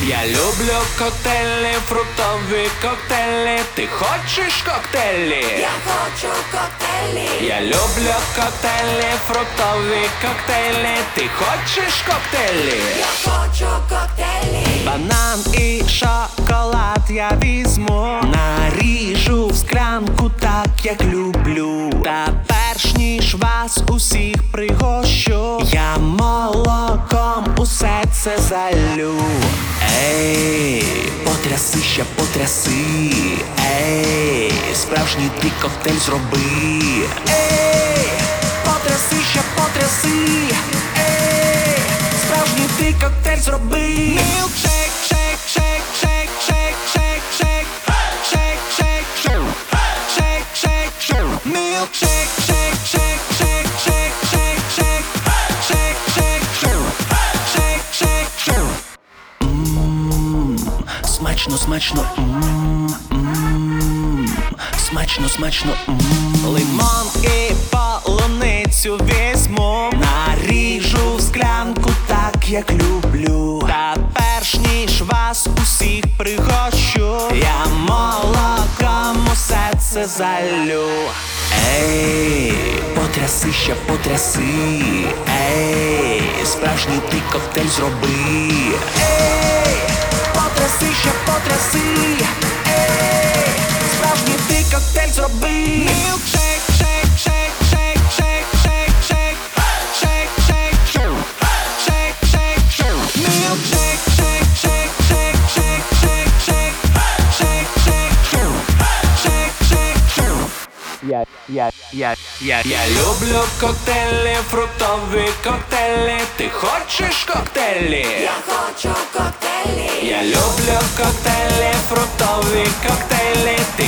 Я люблю коктейлі, фруктові коктейлі. Ти хочеш коктейлі? Я хочу коктейлі. Я люблю коктейлі, фруктові коктейлі. Ти хочеш коктейлі? Я хочу коктейлі. Банан і шоколад я візьму, наріжу в склянку так, як люблю. Та перш ніж вас усіх пригощу, я молоком усе це залю. Ей, потряси ще потряси. Ей, справжній ти коктейль зроби. Ей, потряси ще потряси. Ей, справжній ти коктейль зроби. Мілкшейк, шейк, шейк, шейк, шейк, шейк, шейк, шейк, шейк, шейк, шейк, шейк, шейк, мілкшейк, шейк, шейк, шейк, шейк, шейк, шейк, шейк, шейк, шейк, шейк, шейк. Смачно, смачно, смачно, смачно, лимон і полуницю візьму, наріжу в склянку так, як люблю. Та перш ніж вас усіх пригощу, я молоком усе це залю. Ей, потряси ще потряси. Ей, справжній ти коктейль зроби. Ей, потряси ще потряси. Ей, справжній ти коктейль зроби. Мілкшейк, шейк, шейк, шейк, шейк, шейк, шейк, шейк, шейк, шейк, шейк, шейк, шейк, мілкшейк, шейк, шейк, шейк, шейк, шейк, шейк, шейк, шейк, шейк, шейк, шейк. Я люблю коктейлі, фруктові коктейлі. Ти хочеш коктейлі? Я хочу коктейлі. Я люблю коктейлі, фруктові коктейлі.